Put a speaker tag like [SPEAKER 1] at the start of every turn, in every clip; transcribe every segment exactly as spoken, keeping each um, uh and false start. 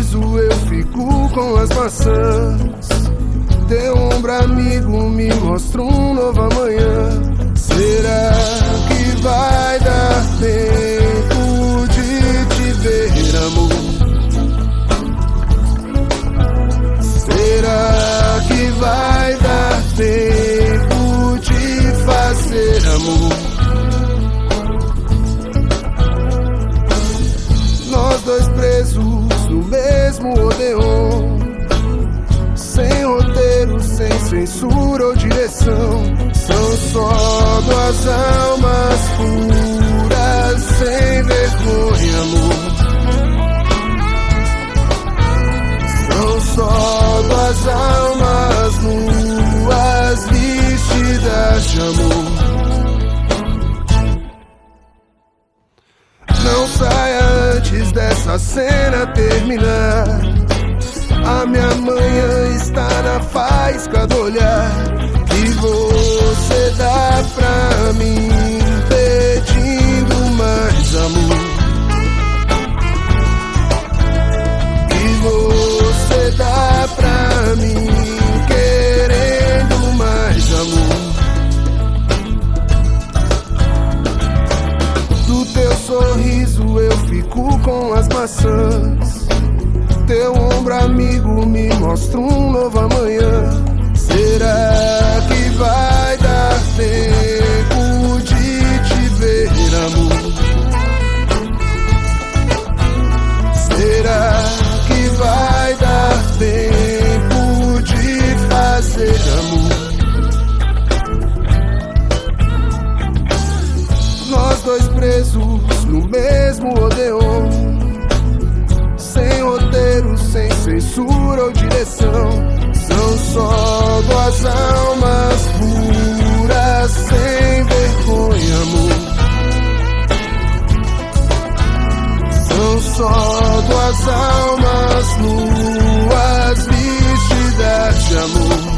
[SPEAKER 1] sorriso eu fico com as maçãs. Teu ombro amigo me mostra um novo amanhã. Será que vai dar tempo de te ver, amor? Será que vai dar tempo de fazer amor? Nós dois presos no mesmo Odeon, sem roteiro, sem censura ou direção. São só duas almas puras, sem vergonha, amor. São só duas almas nuas, vestidas de amor. Não saia antes dessa cena terminar. A minha manhã está na faísca do olhar que você dá pra mim, pedindo mais amor. Que você dá pra mim, querendo mais amor. Do teu sorriso eu fico com as maçãs. Teu ombro amigo me mostra um novo amanhã. Será que vai dar tempo de te ver, amor? Será que vai dar tempo de fazer amor? Nós dois presos no mesmo Odeon, sem roteiro, sem censura ou direção. São só duas almas puras, sem vergonha, amor. São só duas almas nuas, vestidas de amor.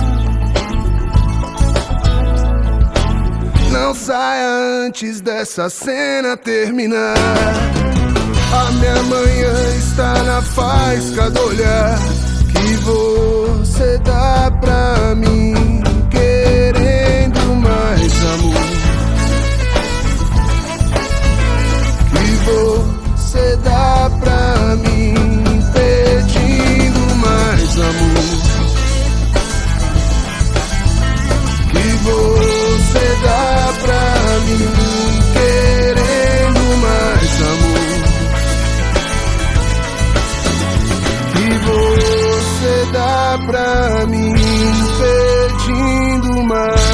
[SPEAKER 1] Não saia antes dessa cena terminar. A minha manhã está na faísca do olhar que você dá pra mim, querendo mais amor. Que você dá pra mim, pedindo mais amor. Que você dá pra mim, querendo mais amor. Você dá pra mim, pedindo mais.